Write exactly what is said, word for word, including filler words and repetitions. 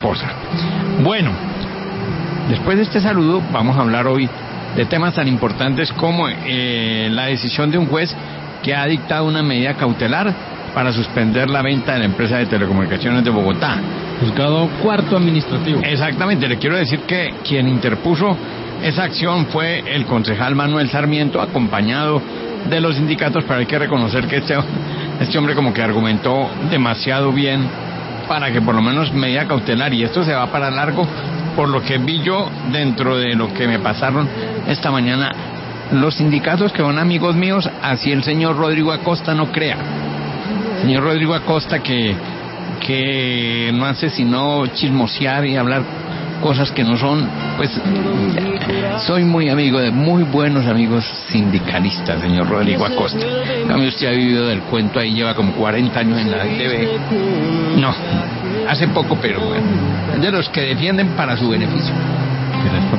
esposa. Bueno, después de este saludo vamos a hablar hoy de temas tan importantes como eh, la decisión de un juez que ha dictado una medida cautelar para suspender la venta de la empresa de telecomunicaciones de Bogotá. Juzgado cuarto administrativo. Exactamente, le quiero decir que quien interpuso esa acción fue el concejal Manuel Sarmiento, acompañado de los sindicatos, pero hay que reconocer que este, este hombre como que argumentó demasiado bien para que por lo menos medida cautelar, y esto se va para largo, por lo que vi yo dentro de lo que me pasaron esta mañana, los sindicatos que son amigos míos, así el señor Rodrigo Acosta no crea. Señor Rodrigo Acosta que, que no hace sino chismosear y hablar cosas que no son, pues soy muy amigo de muy buenos amigos sindicalistas, señor Rodrigo Acosta. En cambio usted ha vivido del cuento, ahí lleva como cuarenta años en la T V. No, hace poco, pero bueno, de los que defienden para su beneficio.